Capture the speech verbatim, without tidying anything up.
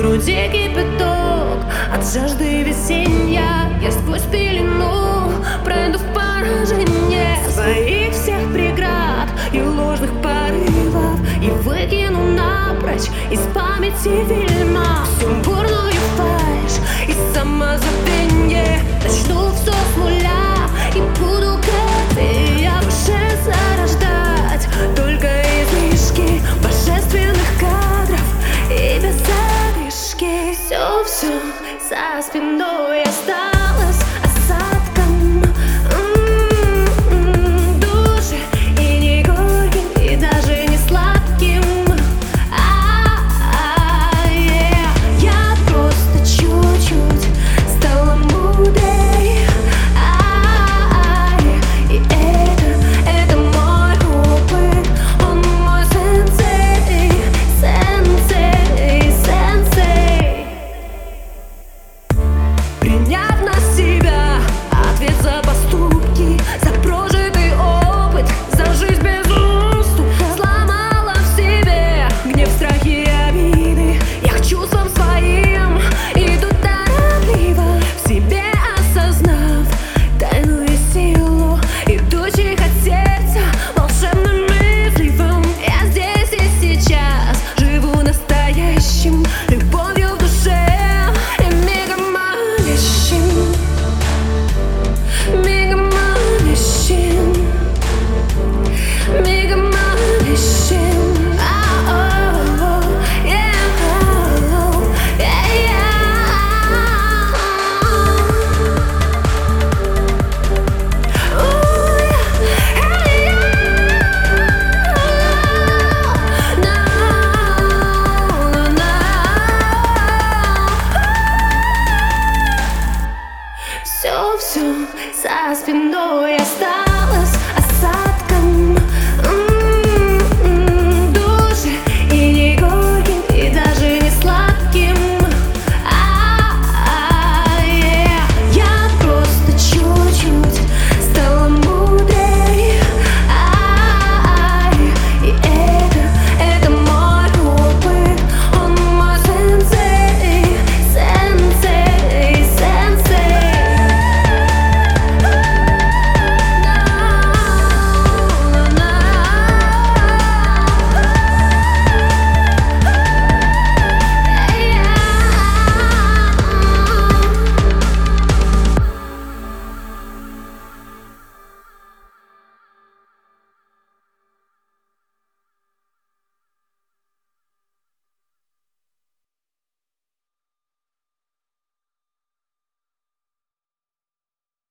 груди кипяток от жажды весенняя. Я сквозь пелену пройду в поражение своих всех преград и ложных порывов, и выкину напрочь из памяти фильма всю бурную фальшь и самозабвенье. Начну все с нуля и буду как ты, я в душе зарождать только излишки божественных кадров и без задышки. Все, все за спиной осталось осадком, м-м-м, души и не горьким, и даже не сладким. А-а-а-е. Я просто чуть-чуть стала мудрей. А-а-а-е. И это, это мой опыт, он мой сенсей, сенсей, сенсей. Приняв на себя ответ за поступки, за прожитый опыт, за жизнь без уступа, сломала в себе гнев, страхи и обиды. Я к чувствам своим иду торопливо, в себе осознав тайну и силу идущих от сердца волшебным изливом. Я здесь и сейчас живу настоящим, любовью в душе и мигом манящим, мигом манящим, мигом манящим. Ау-оу-оу, yeah-оу, yeah-yeah. Все, все за спиной осталось.